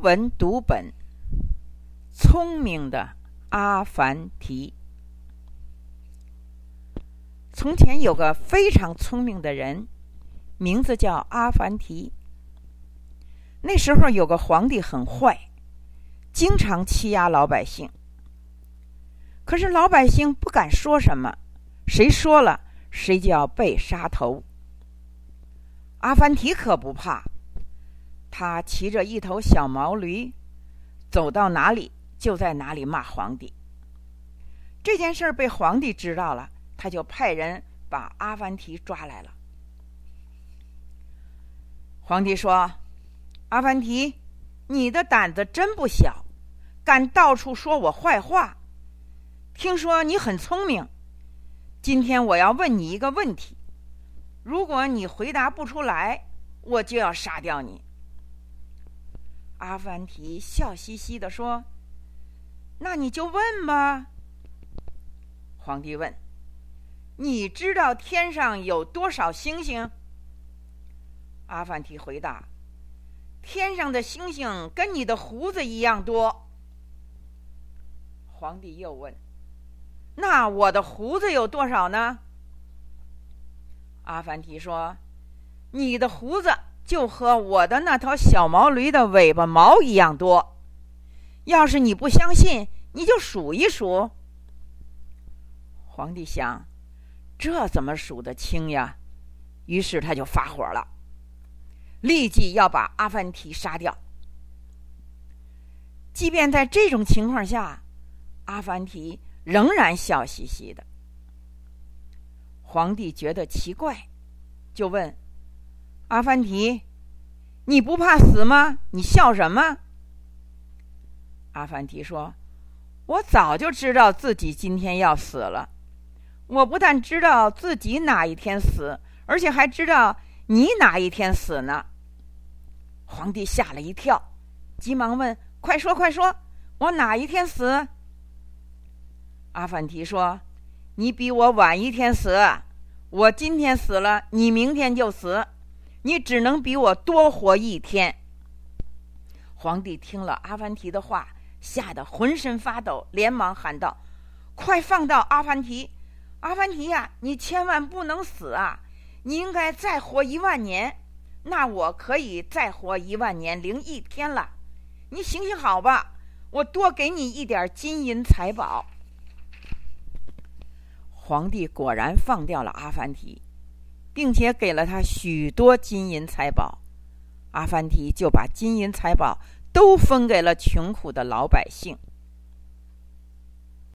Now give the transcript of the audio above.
文读本，聪明的阿凡提。从前有个非常聪明的人，名字叫阿凡提。那时候有个皇帝很坏，经常欺压老百姓。可是老百姓不敢说什么，谁说了谁就要被杀头。阿凡提可不怕，他骑着一头小毛驴，走到哪里就在哪里骂皇帝。这件事被皇帝知道了，他就派人把阿凡提抓来了。皇帝说：阿凡提，你的胆子真不小，敢到处说我坏话。听说你很聪明，今天我要问你一个问题，如果你回答不出来，我就要杀掉你。阿凡提笑嘻嘻地说：那你就问吧。皇帝问：你知道天上有多少星星？阿凡提回答：天上的星星跟你的胡子一样多。皇帝又问：那我的胡子有多少呢？阿凡提说：你的胡子就和我的那头小毛驴的尾巴毛一样多。要是你不相信，你就数一数。皇帝想，这怎么数得清呀？于是他就发火了，立即要把阿凡提杀掉。即便在这种情况下，阿凡提仍然笑嘻嘻的。皇帝觉得奇怪，就问：阿凡提，你不怕死吗？你笑什么？阿凡提说：我早就知道自己今天要死了。我不但知道自己哪一天死，而且还知道你哪一天死呢。皇帝吓了一跳，急忙问：快说快说，我哪一天死？阿凡提说：你比我晚一天死，我今天死了，你明天就死，你只能比我多活一天。皇帝听了阿凡提的话，吓得浑身发抖，连忙喊道：快放到阿凡提！阿凡提呀，你千万不能死啊！你应该再活10000年，那我可以再活1000001天了。你行行好吧，我多给你一点金银财宝。皇帝果然放掉了阿凡提，并且给了他许多金银财宝。阿凡提就把金银财宝都分给了穷苦的老百姓。